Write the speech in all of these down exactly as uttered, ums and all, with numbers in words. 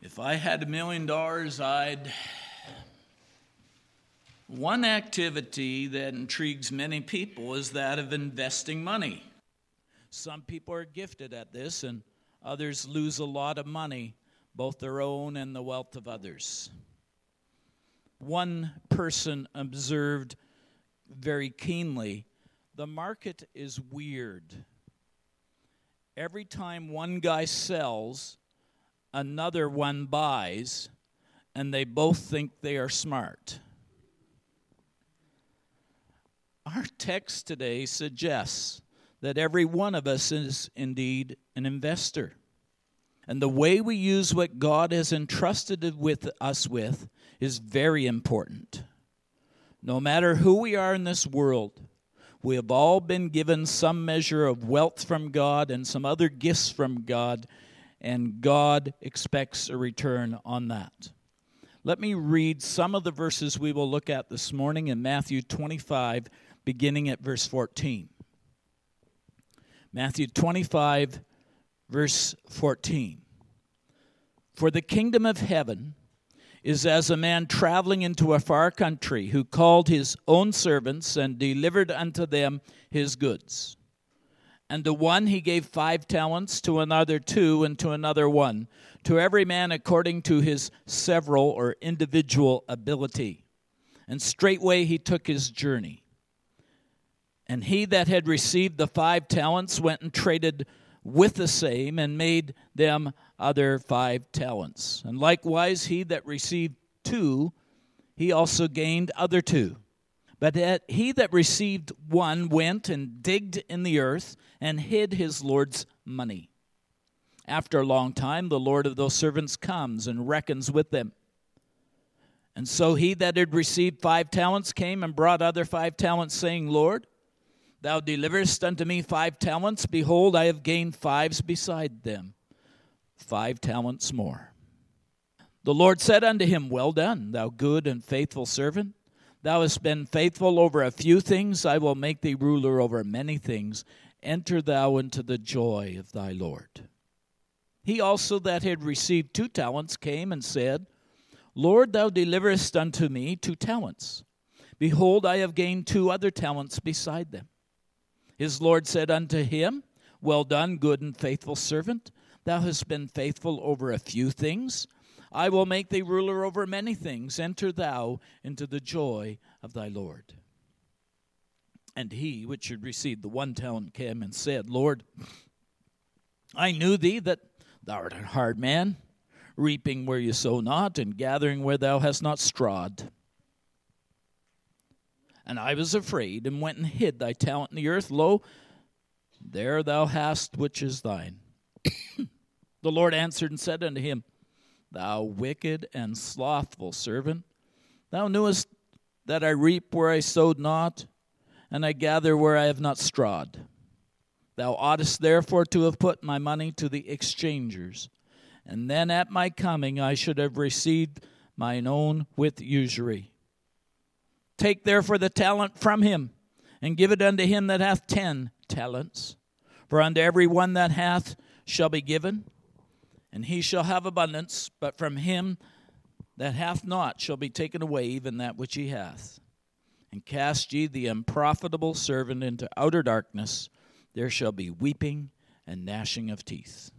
If I had a million dollars, I'd... One activity that intrigues many people is that of investing money. Some people are gifted at this, and others lose a lot of money, both their own and the wealth of others. One person observed very keenly, the market is weird. Every time one guy sells, another one buys, and they both think they are smart. Our text today suggests that every one of us is indeed an investor. And the way we use what God has entrusted with us with is very important. No matter who we are in this world, we have all been given some measure of wealth from God and some other gifts from God, and God expects a return on that. Let me read some of the verses we will look at this morning in Matthew twenty-five, beginning at verse fourteen. Matthew twenty-five, verse fourteen. For the kingdom of heaven is as a man traveling into a far country, who called his own servants and delivered unto them his goods. And to one he gave five talents, to another two, and to another one, to every man according to his several or individual ability. And straightway he took his journey. And he that had received the five talents went and traded with the same, and made them other five talents. And likewise he that received two, he also gained other two. But that he that received one went and digged in the earth, and hid his Lord's money. After a long time, the Lord of those servants comes and reckons with them. And so he that had received five talents came and brought other five talents, saying, Lord, thou deliverest unto me five talents. Behold, I have gained fives beside them, five talents more. The Lord said unto him, Well done, thou good and faithful servant. Thou hast been faithful over a few things. I will make thee ruler over many things. Enter thou into the joy of thy Lord. He also that had received two talents came and said, Lord, thou deliverest unto me two talents. Behold, I have gained two other talents beside them. His Lord said unto him, Well done, good and faithful servant. Thou hast been faithful over a few things. I will make thee ruler over many things. Enter thou into the joy of thy Lord. And he which had received the one talent came and said, Lord, I knew thee that thou art a hard man, reaping where you sow not, and gathering where thou hast not strawed. And I was afraid, and went and hid thy talent in the earth. Lo, there thou hast which is thine. The Lord answered and said unto him, Thou wicked and slothful servant, thou knewest that I reap where I sowed not, and I gather where I have not strawed. Thou oughtest therefore to have put my money to the exchangers, and then at my coming I should have received mine own with usury. Take therefore the talent from him, and give it unto him that hath ten talents. For unto every one that hath shall be given, and he shall have abundance, but from him that hath not shall be taken away even that which he hath. And cast ye the unprofitable servant into outer darkness. There shall be weeping and gnashing of teeth.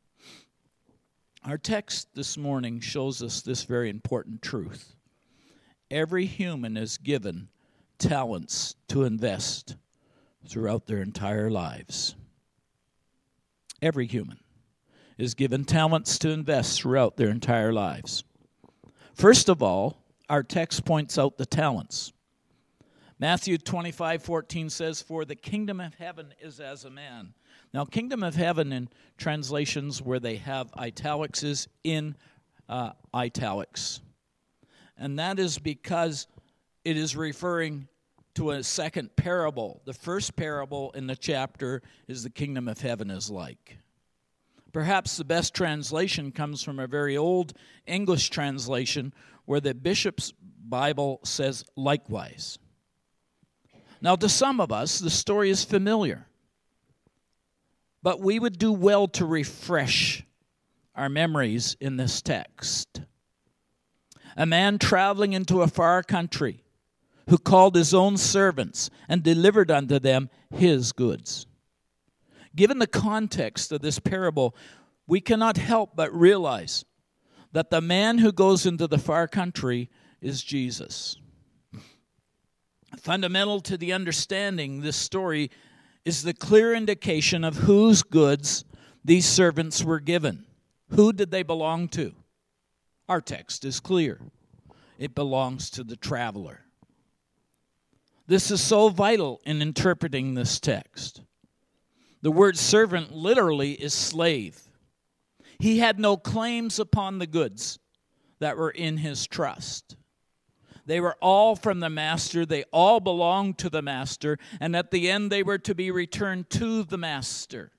Our text this morning shows us this very important truth. Every human is given talents to invest throughout their entire lives. Every human is given talents to invest throughout their entire lives. First of all, our text points out the talents. Matthew twenty-five fourteen says, For the kingdom of heaven is as a man. Now, kingdom of heaven in translations where they have italics is in uh, italics. And that is because it is referring to a second parable. The first parable in the chapter is the kingdom of heaven is like. Perhaps the best translation comes from a very old English translation where the Bishop's Bible says likewise. Now, to some of us, the story is familiar. But we would do well to refresh our memories in this text. A man traveling into a far country who called his own servants and delivered unto them his goods. Given the context of this parable, we cannot help but realize that the man who goes into the far country is Jesus. Fundamental to the understanding this story is the clear indication of whose goods these servants were given. Who did they belong to? Our text is clear. It belongs to the traveler. This is so vital in interpreting this text. The word servant literally is slave. He had no claims upon the goods that were in his trust. They were all from the master. They all belonged to the master. And at the end, they were to be returned to the master.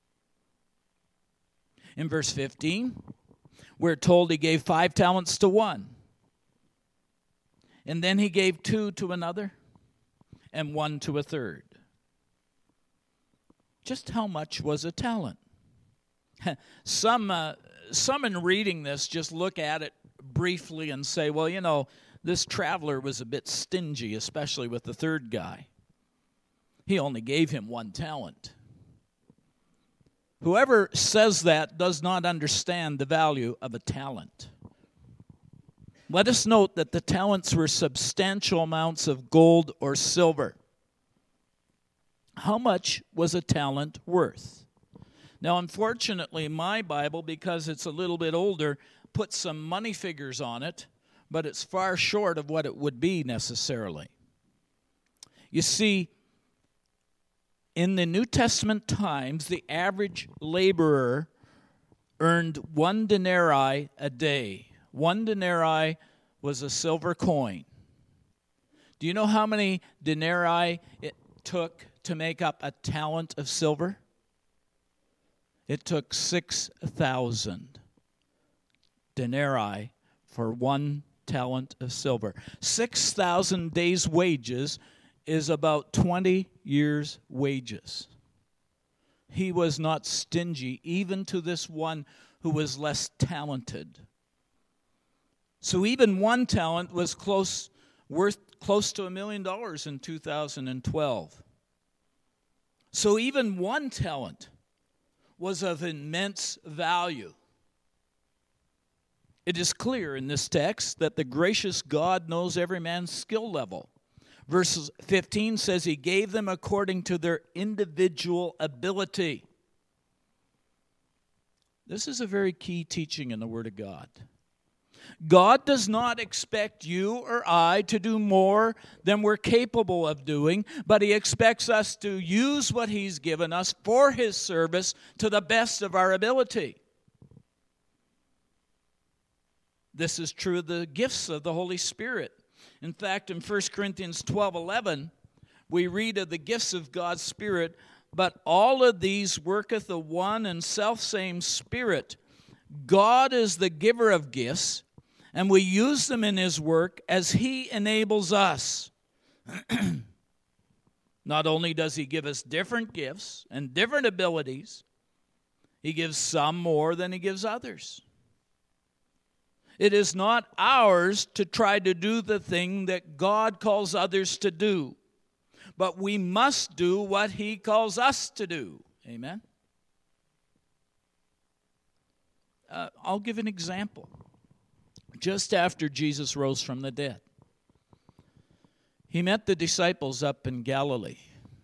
In verse fifteen, we're told he gave five talents to one. And then he gave two to another and one to a third. Just how much was a talent? Some, uh, some in reading this just look at it briefly and say, well, you know, this traveler was a bit stingy, especially with the third guy. He only gave him one talent. Whoever says that does not understand the value of a talent. Let us note that the talents were substantial amounts of gold or silver. How much was a talent worth? Now, unfortunately, my Bible, because it's a little bit older, puts some money figures on it, but it's far short of what it would be necessarily. You see, in the New Testament times, the average laborer earned one denarii a day. One denarii was a silver coin. Do you know how many denarii it took to make up a talent of silver? It took six thousand denarii for one talent of silver. six thousand days' wages is about twenty years' wages. He was not stingy, even to this one who was less talented. So even one talent was close, worth close to a million dollars in two thousand twelve. So even one talent was of immense value. It is clear in this text that the gracious God knows every man's skill level. Verse fifteen says he gave them according to their individual ability. This is a very key teaching in the Word of God. God does not expect you or I to do more than we're capable of doing, but He expects us to use what He's given us for His service to the best of our ability. This is true of the gifts of the Holy Spirit. In fact, in First Corinthians twelve eleven, we read of the gifts of God's Spirit, but all of these worketh the one and selfsame Spirit. God is the giver of gifts, and we use them in His work as He enables us. Not only does He give us different gifts and different abilities, He gives some more than He gives others. It is not ours to try to do the thing that God calls others to do, but we must do what He calls us to do. Amen? Uh, I'll give an example. Just after Jesus rose from the dead, He met the disciples up in Galilee.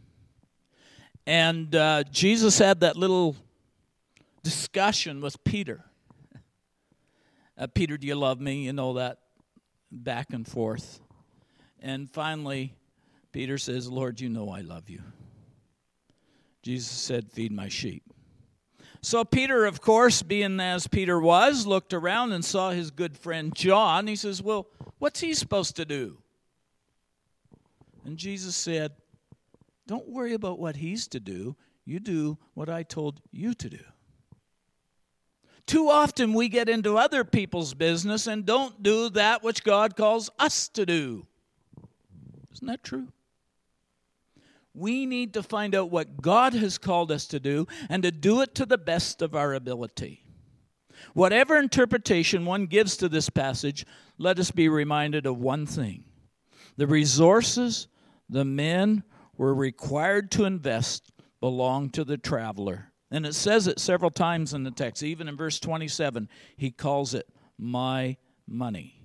And uh, Jesus had that little discussion with Peter. Uh, Peter, do you love me? You know, that back and forth. And finally, Peter says, Lord, you know I love you. Jesus said, feed my sheep. So Peter, of course, being as Peter was, looked around and saw his good friend John. He says, well, what's he supposed to do? And Jesus said, don't worry about what he's to do. You do what I told you to do. Too often we get into other people's business and don't do that which God calls us to do. Isn't that true? We need to find out what God has called us to do and to do it to the best of our ability. Whatever interpretation one gives to this passage, let us be reminded of one thing. The resources the men were required to invest belonged to the traveler. And it says it several times in the text. Even in verse twenty-seven, he calls it my money.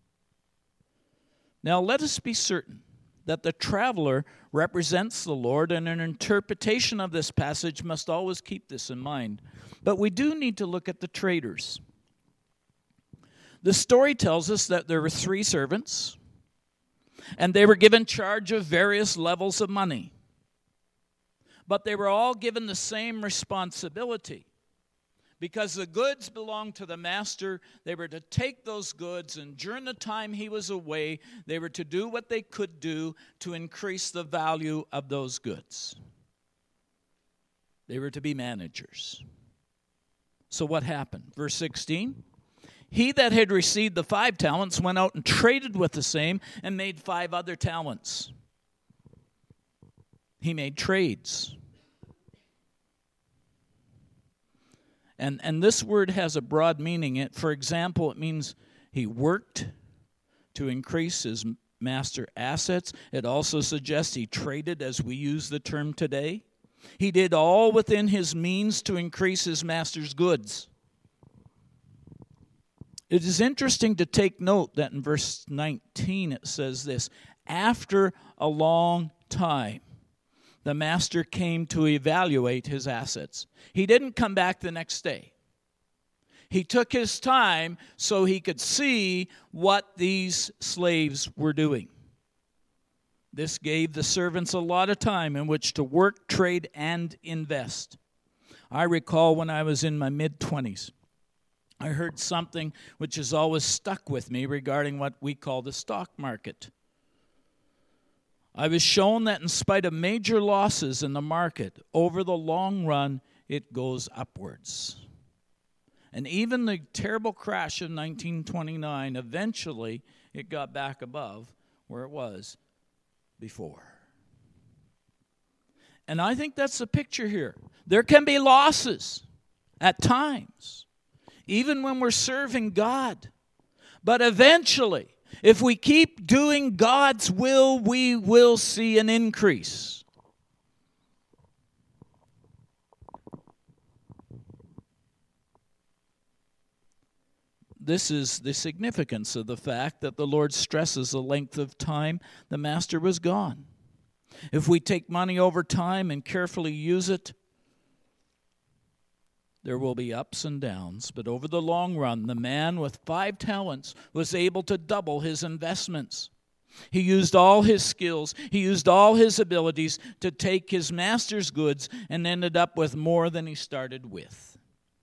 Now let us be certain that the traveler represents the Lord, and an interpretation of this passage must always keep this in mind. But we do need to look at the traders. The story tells us that there were three servants, and they were given charge of various levels of money. But they were all given the same responsibility. Because the goods belonged to the master, they were to take those goods, and during the time he was away, they were to do what they could do to increase the value of those goods. They were to be managers. So what happened? Verse sixteen, he that had received the five talents went out and traded with the same and made five other talents. He made trades. And and this word has a broad meaning. It, for example, it means he worked to increase his master assets. It also suggests he traded, as we use the term today. He did all within his means to increase his master's goods. It is interesting to take note that in verse nineteen it says this, after a long time, the master came to evaluate his assets. He didn't come back the next day. He took his time so he could see what these slaves were doing. This gave the servants a lot of time in which to work, trade, and invest. I recall when I was in my mid-twenties, I heard something which has always stuck with me regarding what we call the stock market. I was shown that in spite of major losses in the market, over the long run, it goes upwards. And even the terrible crash of nineteen twenty-nine, eventually it got back above where it was before. And I think that's the picture here. There can be losses at times, even when we're serving God. But eventually, if we keep doing God's will, we will see an increase. This is the significance of the fact that the Lord stresses the length of time the master was gone. If we take money over time and carefully use it, there will be ups and downs, but over the long run, the man with five talents was able to double his investments. He used all his skills, he used all his abilities to take his master's goods and ended up with more than he started with.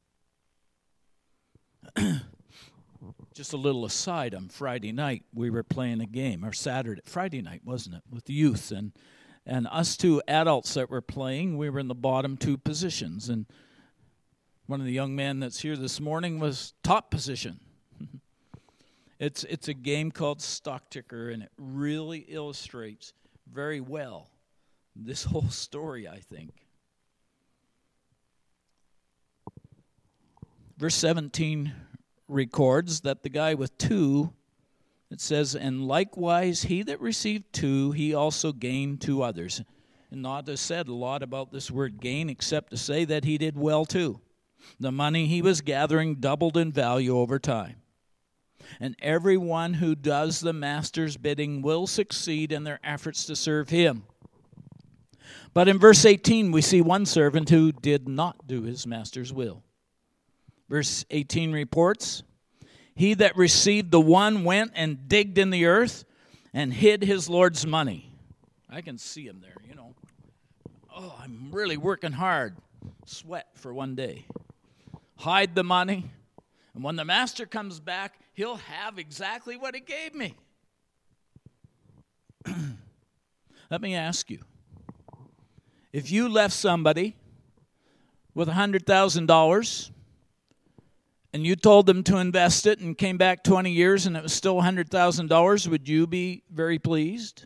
Just a little aside, on Friday night, we were playing a game, or Saturday, Friday night, wasn't it, with the youth, and, and us two adults that were playing, we were in the bottom two positions, and one of the young men that's here this morning was top position. it's it's a game called Stock Ticker, and it really illustrates very well this whole story, I think. Verse seventeen records that the guy with two, it says, and likewise he that received two, he also gained two others. And not to said a lot about this word gain, except to say that he did well too. The money he was gathering doubled in value over time. And everyone who does the master's bidding will succeed in their efforts to serve him. But in verse eighteen, we see one servant who did not do his master's will. Verse eighteen reports, he that received the one went and digged in the earth and hid his Lord's money. I can see him there, you know. Oh, I'm really working hard. Sweat for one day. Hide the money, and when the master comes back, he'll have exactly what he gave me. Let me ask you, if you left somebody with one hundred thousand dollars and you told them to invest it and came back twenty years and it was still one hundred thousand dollars, would you be very pleased?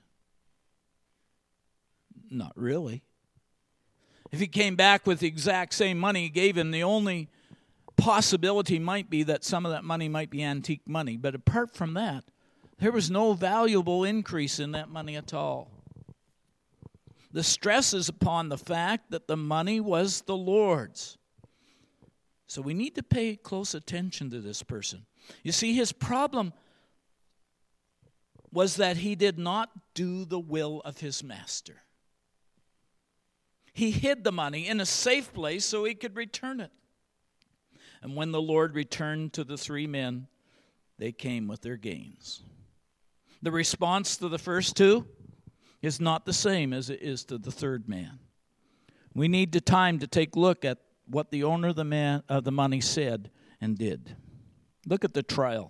Not really. If he came back with the exact same money you gave him, the only possibility might be that some of that money might be antique money, but apart from that, there was no valuable increase in that money at all. The stress is upon the fact that the money was the Lord's. So we need to pay close attention to this person. You see, his problem was that he did not do the will of his master. He hid the money in a safe place so he could return it. And when the Lord returned to the three men, they came with their gains. The response to the first two is not the same as it is to the third man. We need the time to take a look at what the owner of the man of the money said and did. Look at the trial.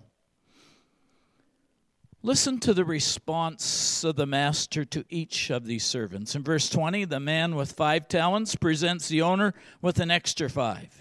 Listen to the response of the master to each of these servants. In verse twenty, the man with five talents presents the owner with an extra five.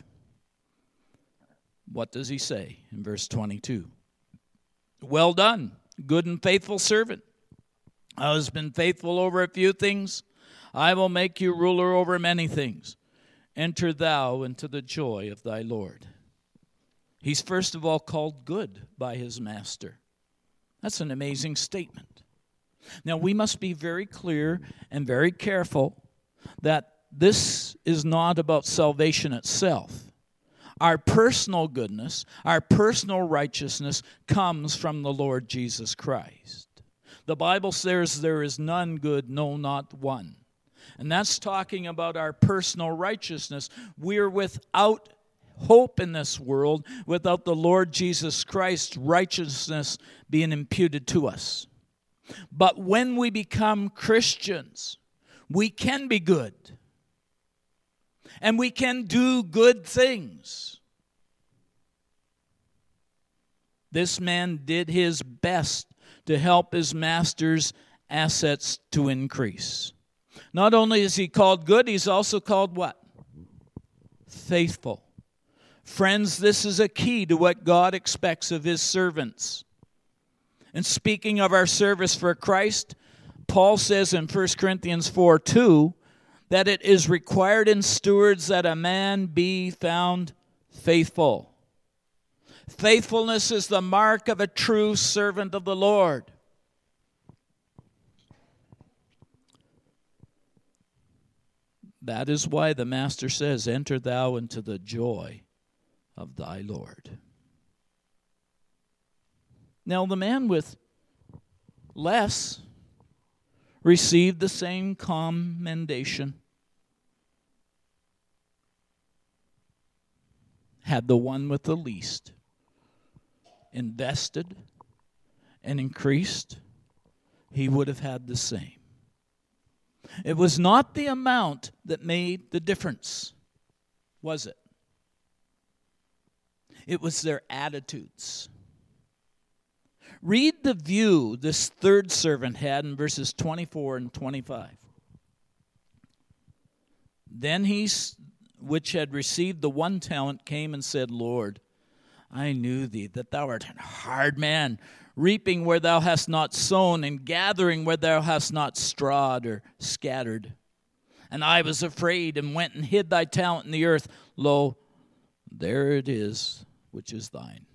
What does he say in verse twenty-two? Well done, good and faithful servant. I have been faithful over a few things. I will make you ruler over many things. Enter thou into the joy of thy Lord. He's first of all called good by his master. That's an amazing statement. Now, we must be very clear and very careful that this is not about salvation itself. Our personal goodness, our personal righteousness comes from the Lord Jesus Christ. The Bible says there is none good, no, not one. And that's talking about our personal righteousness. We're without hope in this world without the Lord Jesus Christ's righteousness being imputed to us. But when we become Christians, we can be good. And we can do good things. This man did his best to help his master's assets to increase. Not only is he called good, he's also called what? Faithful. Friends, this is a key to what God expects of his servants. And speaking of our service for Christ, Paul says in First Corinthians four two that it is required in stewards that a man be found faithful. Faithfulness is the mark of a true servant of the Lord. That is why the master says, enter thou into the joy of thy Lord. Now the man with less received the same commendation. Had the one with the least invested and increased, he would have had the same. It was not the amount that made the difference, was it? It was their attitudes. Read the view this third servant had in verses twenty-four and twenty-five. Then he, which had received the one talent, came and said, Lord, I knew thee, that thou art a hard man, reaping where thou hast not sown, and gathering where thou hast not strawed or scattered. And I was afraid, and went and hid thy talent in the earth. Lo, there it is, which is thine.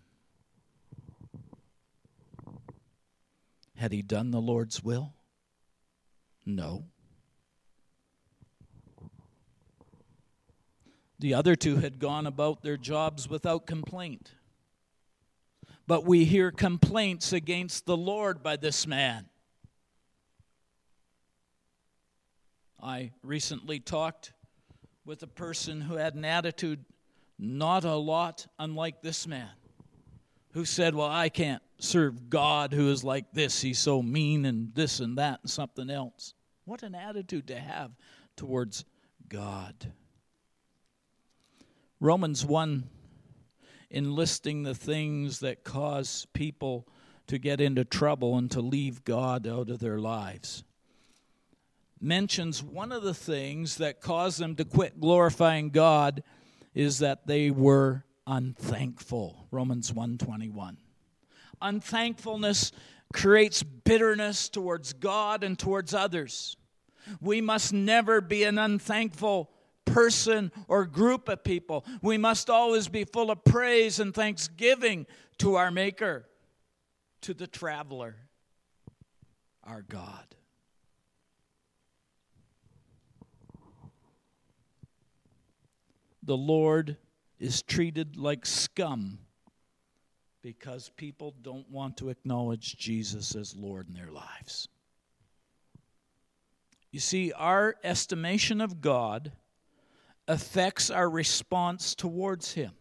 Had he done the Lord's will? No. The other two had gone about their jobs without complaint. But we hear complaints against the Lord by this man. I recently talked with a person who had an attitude not a lot unlike this man, who said, well, I can't serve God who is like this. He's so mean and this and that and something else. What an attitude to have towards God. Romans one, in listing the things that cause people to get into trouble and to leave God out of their lives, mentions one of the things that caused them to quit glorifying God is that they were unthankful. Romans one twenty-one. Unthankfulness creates bitterness towards God and towards others. We must never be an unthankful person or group of people. We must always be full of praise and thanksgiving to our Maker, to the traveler, our God. The Lord is treated like scum because people don't want to acknowledge Jesus as Lord in their lives. You see, our estimation of God affects our response towards Him.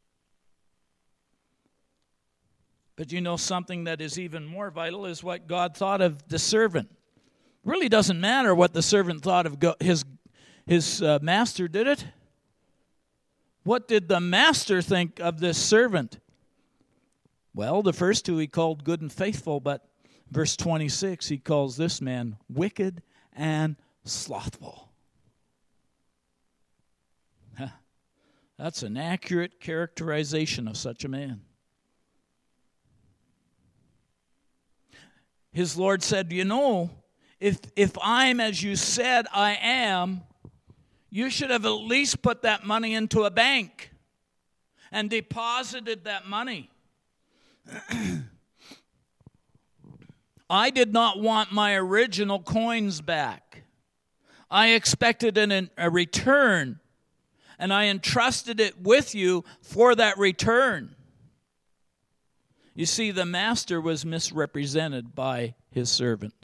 But you know, something that is even more vital is what God thought of the servant. It really doesn't matter what the servant thought of God, his, his uh, master, did it? What did the master think of this servant? Well, the first two he called good and faithful, but verse twenty-six, he calls this man wicked and slothful. That's an accurate characterization of such a man. His Lord said, you know, if if I'm as you said I am, you should have at least put that money into a bank and deposited that money. I did not want my original coins back. I expected an, a return, and I entrusted it with you for that return. You see, the master was misrepresented by his servant.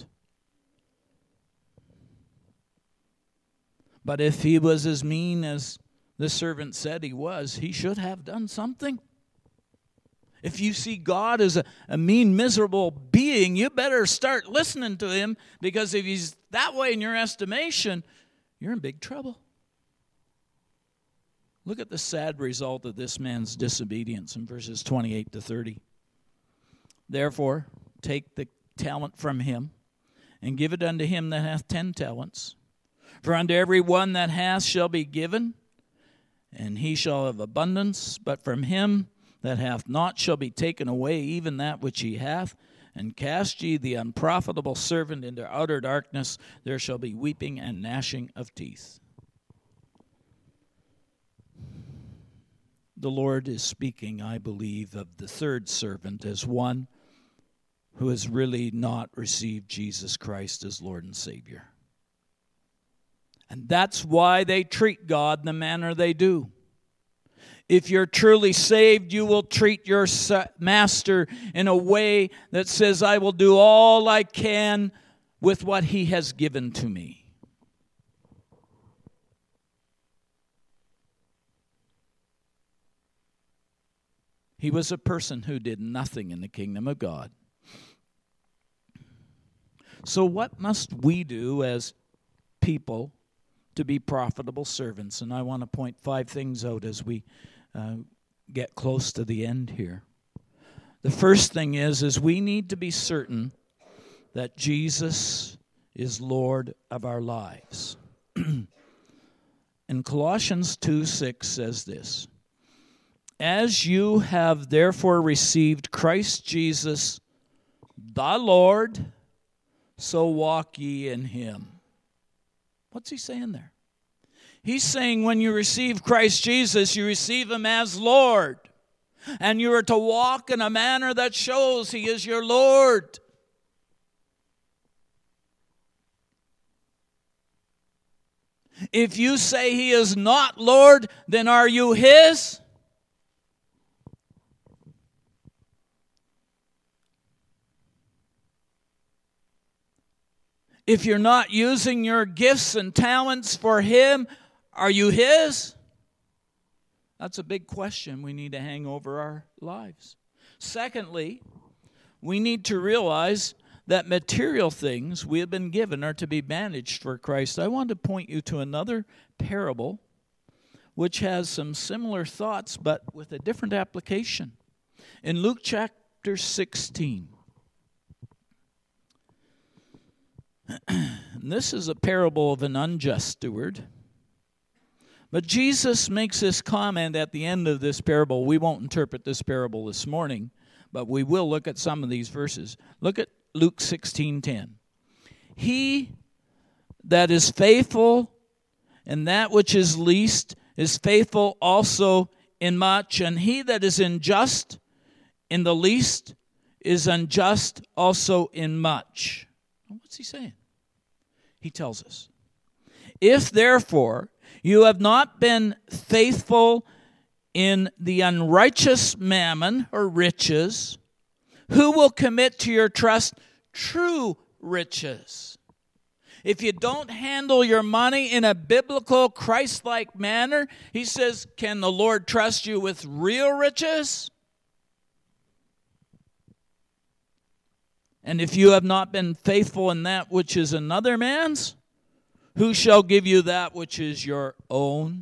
But if he was as mean as the servant said he was, he should have done something. If you see God as a, a mean, miserable being, you better start listening to him, because if he's that way in your estimation, you're in big trouble. Look at the sad result of this man's disobedience in verses twenty-eight to thirty. Therefore, take the talent from him, and give it unto him that hath ten talents. For unto every one that hath shall be given, and he shall have abundance. But from him that hath not shall be taken away even that which he hath. And cast ye the unprofitable servant into outer darkness. There shall be weeping and gnashing of teeth. The Lord is speaking, I believe, of the third servant as one who has really not received Jesus Christ as Lord and Savior. And that's why they treat God in the manner they do. If you're truly saved, you will treat your master in a way that says, I will do all I can with what he has given to me. He was a person who did nothing in the kingdom of God. So what must we do as people to be profitable servants? And I want to point five things out as we uh, get close to the end here. The first thing is, is we need to be certain that Jesus is Lord of our lives. And Colossians two six says this, as you have therefore received Christ Jesus, the Lord, so walk ye in him. What's he saying there? He's saying when you receive Christ Jesus, you receive him as Lord. And you are to walk in a manner that shows he is your Lord. If you say he is not Lord, then are you his? If you're not using your gifts and talents for him, are you his? That's a big question we need to hang over our lives. Secondly, we need to realize that material things we have been given are to be managed for Christ. I want to point you to another parable which has some similar thoughts but with a different application. In Luke chapter sixteen. And this is a parable of an unjust steward. But Jesus makes this comment at the end of this parable. We won't interpret this parable this morning, but we will look at some of these verses. Look at Luke sixteen ten. He that is faithful and that which is least is faithful also in much, and he that is unjust in the least is unjust also in much. What's he saying? He tells us, if therefore you have not been faithful in the unrighteous mammon or riches, who will commit to your trust true riches? If you don't handle your money in a biblical, Christ-like manner, he says, can the Lord trust you with real riches? And if you have not been faithful in that which is another man's, who shall give you that which is your own?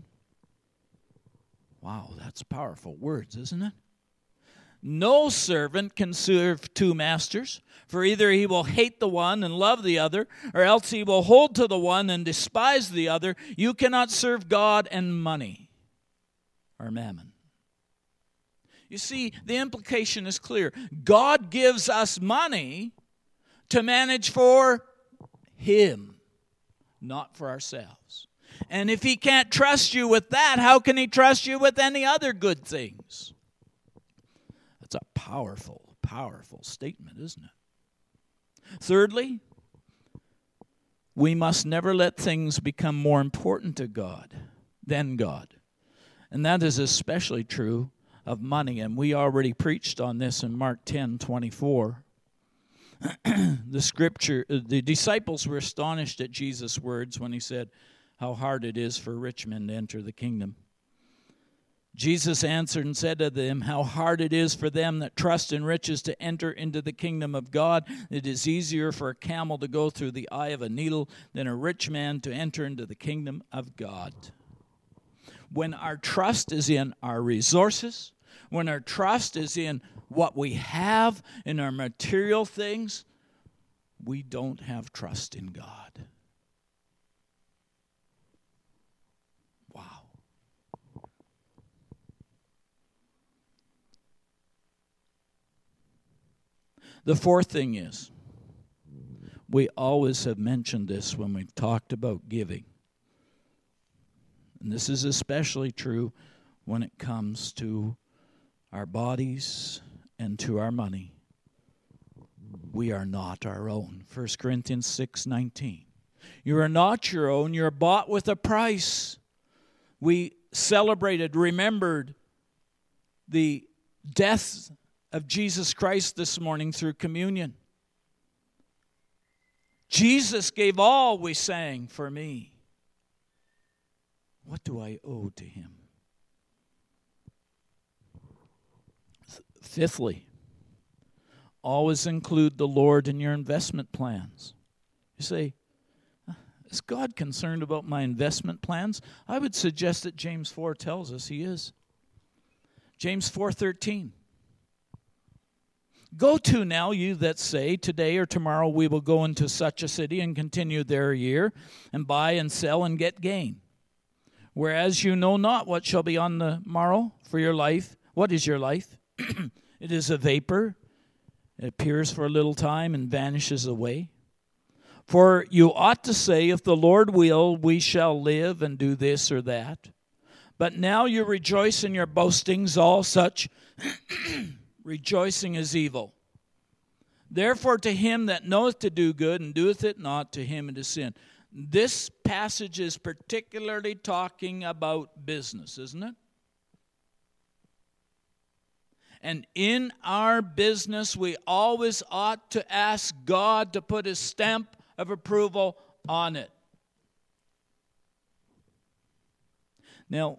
Wow, that's powerful words, isn't it? No servant can serve two masters, for either he will hate the one and love the other, or else he will hold to the one and despise the other. You cannot serve God and money, or mammon. You see, the implication is clear. God gives us money to manage for him, not for ourselves. And if he can't trust you with that, how can he trust you with any other good things? That's a powerful, powerful statement, isn't it? Thirdly, we must never let things become more important to God than God. And that is especially true of money. And we already preached on this in Mark ten twenty-four. The scripture, the disciples were astonished at Jesus' words when he said, how hard it is for rich men to enter the kingdom. Jesus answered and said to them, how hard it is for them that trust in riches to enter into the kingdom of God. It is easier for a camel to go through the eye of a needle than a rich man to enter into the kingdom of God. When our trust is in our resources, when our trust is in what we have, in our material things, we don't have trust in God. The fourth thing is, we always have mentioned this when we've talked about giving. And this is especially true when it comes to our bodies and to our money. We are not our own. First Corinthians six nineteen. You are not your own. You're bought with a price. We celebrated, remembered the death of Jesus Christ this morning through communion. Jesus gave all, we sang, for me. What do I owe to him? Fifthly, always include the Lord in your investment plans. You say, is God concerned about my investment plans? I would suggest that James four tells us he is. James four thirteen. Go to now, you that say, today or tomorrow we will go into such a city and continue there a year, and buy and sell and get gain. Whereas you know not what shall be on the morrow for your life. What is your life? It is a vapor. It appears for a little time and vanishes away. For you ought to say, if the Lord will, we shall live and do this or that. But now you rejoice in your boastings, all such rejoicing is evil. Therefore to him that knoweth to do good and doeth it not, to him it is sin. This passage is particularly talking about business, isn't it? And in our business, we always ought to ask God to put his stamp of approval on it. Now,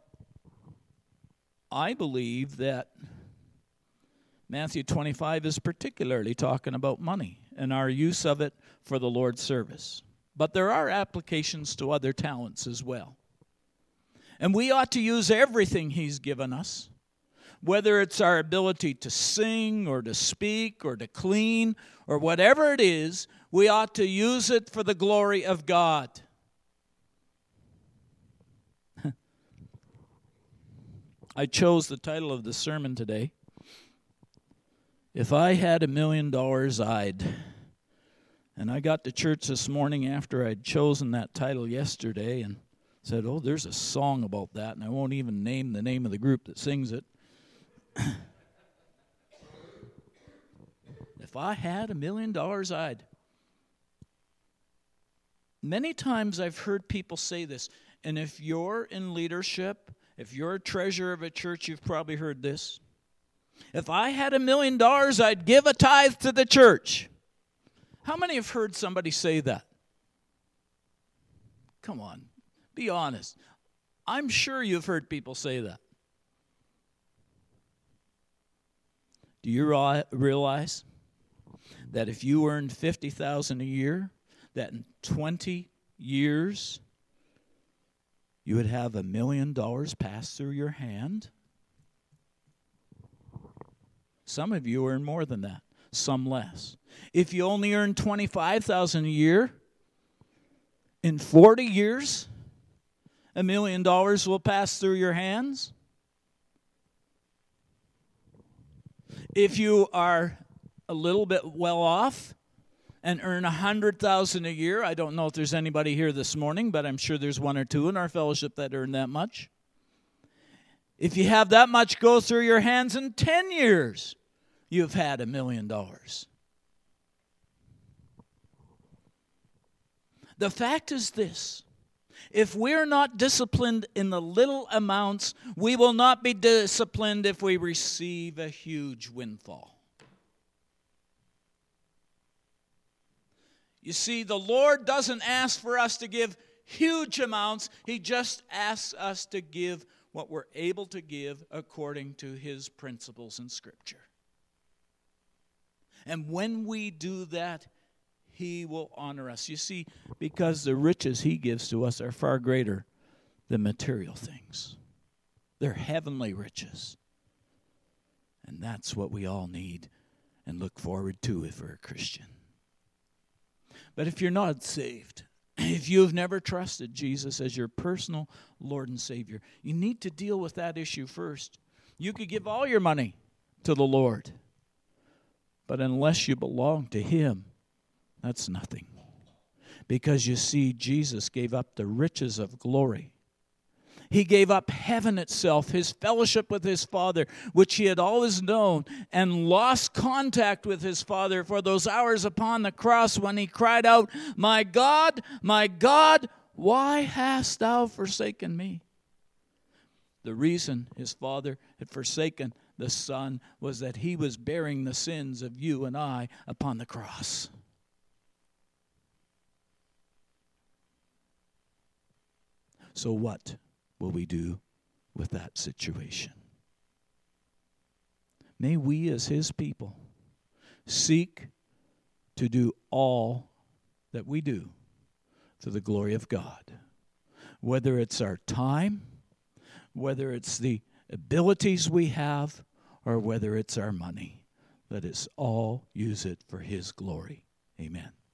I believe that Matthew twenty-five is particularly talking about money and our use of it for the Lord's service. But there are applications to other talents as well. And we ought to use everything he's given us, whether it's our ability to sing or to speak or to clean or whatever it is, we ought to use it for the glory of God. I chose the title of the sermon today, If I Had a Million Dollars, I'd. And I got to church this morning after I'd chosen that title yesterday and Said, oh, there's a song about that, and I won't even name the name of the group that sings it. If I had a million dollars, I'd. Many times I've heard people say this, and if you're in leadership, if you're a treasurer of a church, you've probably heard this. If I had a million dollars, I'd give a tithe to the church. How many have heard somebody say that? Come on, be honest. I'm sure you've heard people say that. Do you realize that if you earned fifty thousand dollars a year, that in twenty years you would have a million dollars pass through your hand? Some of you earn more than that, some less. If you only earn twenty-five thousand dollars a year, in forty years, a million dollars will pass through your hands. If you are a little bit well off and earn one hundred thousand dollars a year, I don't know if there's anybody here this morning, but I'm sure there's one or two in our fellowship that earn that much. If you have that much go through your hands in ten years, you've had a million dollars. The fact is this: if we're not disciplined in the little amounts, we will not be disciplined if we receive a huge windfall. You see, the Lord doesn't ask for us to give huge amounts. He just asks us to give what we're able to give according to His principles in Scripture. And when we do that, He will honor us. You see, because the riches He gives to us are far greater than material things. They're heavenly riches. And that's what we all need and look forward to if we're a Christian. But if you're not saved, if you've never trusted Jesus as your personal Lord and Savior, you need to deal with that issue first. You could give all your money to the Lord, but unless you belong to Him, that's nothing. Because you see, Jesus gave up the riches of glory. He gave up heaven itself, His fellowship with His Father, which He had always known, and lost contact with His Father for those hours upon the cross when He cried out, "My God, my God, why hast Thou forsaken me?" The reason His Father had forsaken the Son was that He was bearing the sins of you and I upon the cross. So what will we do with that situation? May we as His people seek to do all that we do for the glory of God. Whether it's our time, whether it's the abilities we have, or whether it's our money, let us all use it for His glory. Amen.